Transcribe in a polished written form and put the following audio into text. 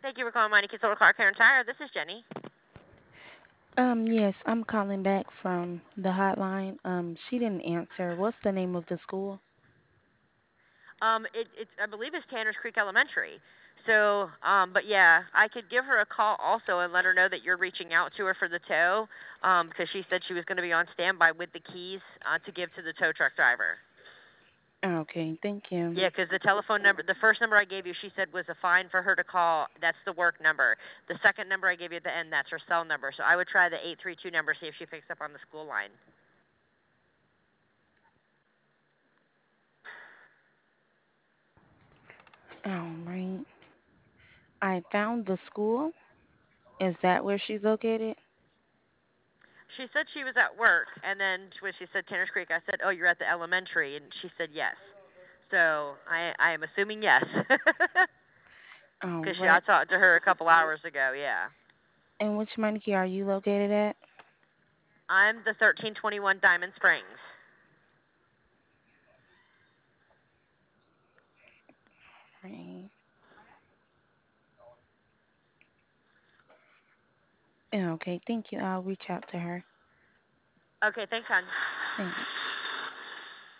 Thank you for calling Mighty Kids Auto Car Care and Tire. This is Jenny. Yes, I'm calling back from the hotline. She didn't answer. What's the name of the school? It's I believe it's Tanners Creek Elementary. So, but yeah, I could give her a call also and let her know that you're reaching out to her for the tow, because she said she was going to be on standby with the keys to give to the tow truck driver. Okay, thank you. Yeah, because the telephone number, the first number I gave you, she said was a fine for her to call. That's the work number. The second number I gave you at the end, that's her cell number. So I would try the 832 number, see if she picks up on the school line. All right. I found the school. Is that where she's located? She said she was at work, and then when she said Tanners Creek, I said, "Oh, you're at the elementary," and she said yes. So I am assuming yes, All because I right. talked to her a couple hours ago. Yeah, And which Monarchy are you located at? I'm the 1321 Diamond Springs. Right. Okay, thank you. I'll reach out to her. Okay, thanks, hon. Thanks.